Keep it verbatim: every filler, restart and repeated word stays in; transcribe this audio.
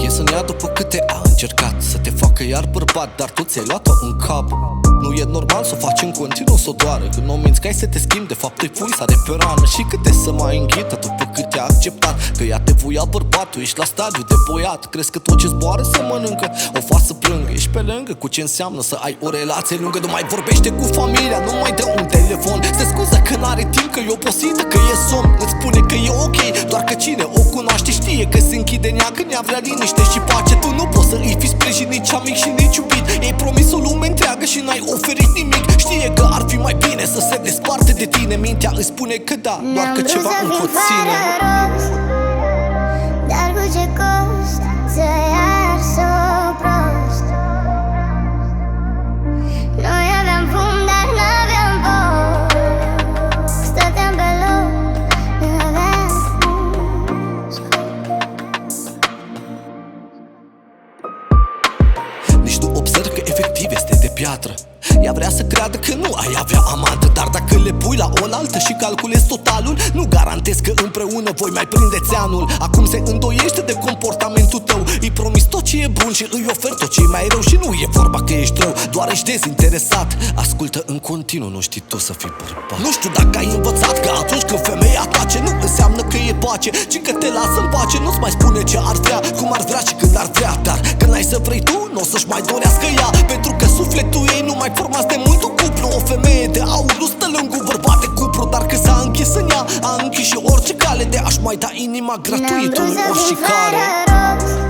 ies în ea după câte a încercat să te facă iar bărbat, dar tu ți-ai luat-o în cap. Nu e normal să o faci în continuu să o doară. Când o minți că ai să te schimbi, de fapt îi pui sare pe rană. Și câte să mai înghită după cât te-a acceptat că ea te voia bărbat, tu ești la stadiu de boiat. Crezi că tot ce zboară se mănâncă, o faci să plângă. Ești pe lângă cu ce înseamnă să ai o relație lungă. Nu mai vorbește cu familia, nu mai dă un telefon. Se scuză că n-are timp, că e obosită, că e somn. Îți spune că e ok, doar că cine o cunoaște știe că se închide în ea când ea vrea liniște și pace. Tu nu poți să îi fii sprijin, nici amic și nici iubit. Ei promis o lume întreagă și n-ai oferit nimic. Știe că ar fi mai bine să se desparte de tine. Mintea îi spune că da, doar că ceva încoține. Dar cu ce cost să iar să prost? Noi aveam fum, dar n-aveam voie. Stăteam pe loc, nu aveam Nici nu observ că efectiv este de piatră. Ea vrea să creadă că nu ai avea amantă, dar dacă le pui la oaltă și calculezi totalul, nu garantez că împreună voi mai prindeți anul. Acum se îndoiește de comportamentul tău. Îi promis tot ce e bun și îi ofer tot ce e mai rău. Și nu e vorba că ești rău, doar ești dezinteresat. Ascultă în continuu, nu știi tu să fii bărbat. Nu știu dacă ai învățat că atunci când femeia tace, nu înseamnă că e pace, ci că te lasă în pace. Nu-ți mai spune ce ar vrea, cum ar vrea și când ar vrea. Dar când ai să vrei tu, nu o să-și mai dorească ea, pentru că sufletul ei nu mai formați de mult un cuplu. O femeie de aur nu stă lângă un bărbat de cuplu, dar că s-a închis în ea, a închis și orice cale de a-și mai da inima gratuit unui oricare.